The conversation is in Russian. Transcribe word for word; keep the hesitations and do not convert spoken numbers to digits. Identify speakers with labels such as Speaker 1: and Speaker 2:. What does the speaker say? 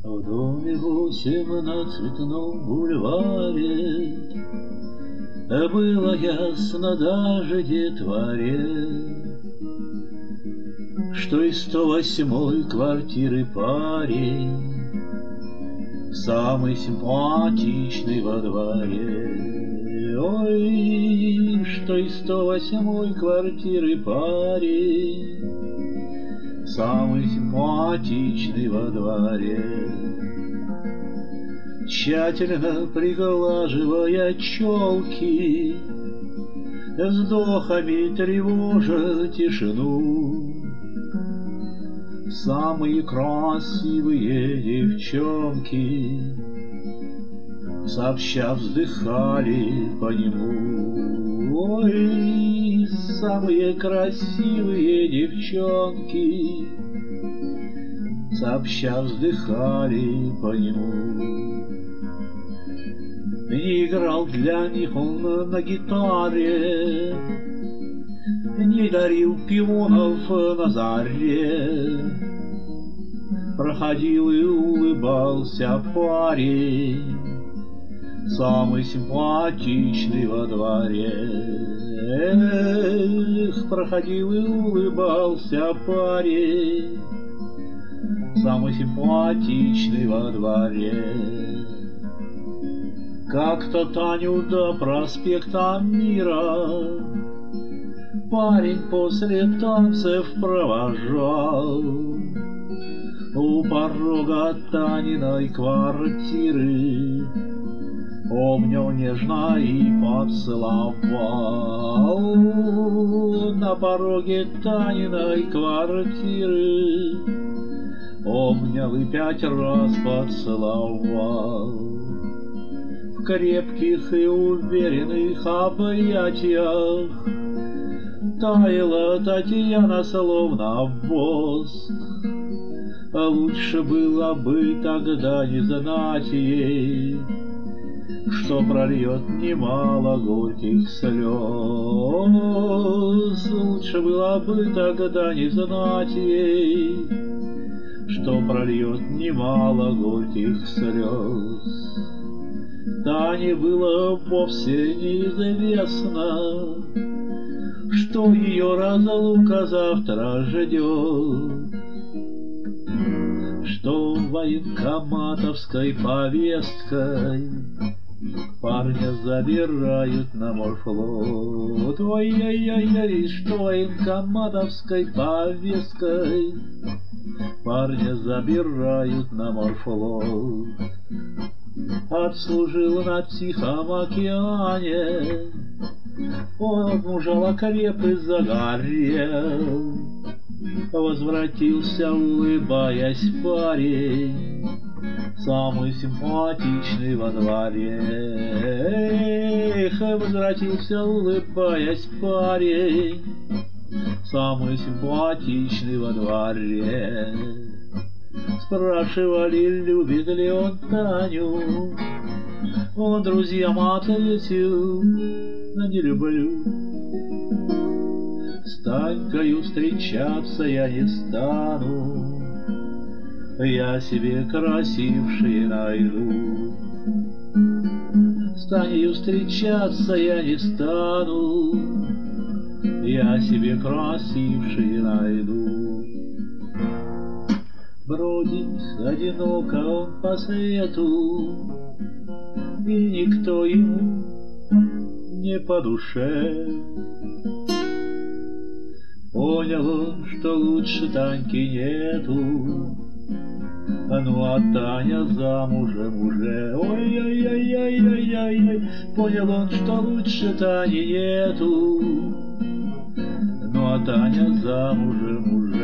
Speaker 1: В доме восемь на Цветном бульваре было ясно даже детворе, что из сто восьмой квартиры парень самый симпатичный во дворе. Ой, что из сто восьмой квартиры парень самый симпатичный во дворе. Тщательно приглаживая челки, вздохами тревожа тишину, самые красивые девчонки сообща вздыхали по нему. Ой, самые красивые девчонки сообща вздыхали по нему. Не играл для них он на гитаре, не дарил пионов на заре. Проходил и улыбался парень, самый симпатичный во дворе. Эх, проходил и улыбался парень, самый симпатичный во дворе. Как-то Таню до проспекта Мира парень после танцев провожал. У порога Таниной квартиры обнял нежно и поцеловал. На пороге Таниной квартиры обнял и пять раз поцеловал. В крепких и уверенных объятиях таяла Татьяна словно воск. Лучше было бы тогда не знать ей, что прольет немало горьких слез. Лучше было бы тогда не знать ей, что прольет немало горьких слез. Тане было вовсе неизвестно, что ее разлука завтра ждет, что военкоматовской повесткой парня забирают на морфлот. Ой-ой-ой, что военкоматовской повесткой парня забирают на морфлот. Отслужил на Тихом океане, он отмужал, окреп и загорел. Возвратился, улыбаясь, парень, самый симпатичный во дворе. Эх, возвратился, улыбаясь, парень, самый симпатичный во дворе. Спрашивали, любит ли он Таню, он друзьям ответил: не люблю. С Танькою встречаться я не стану, я себе красившие найду. С Танею встречаться я не стану, я себе красившие найду. Бродит одиноко он по свету, и никто ему не по душе. Понял он, что лучше Таньки нету, ну а Таня замужем уже. Ой-ой-ой-ой-ой-ой. Понял он, что лучше Тани нету, ну а Таня замужем уже.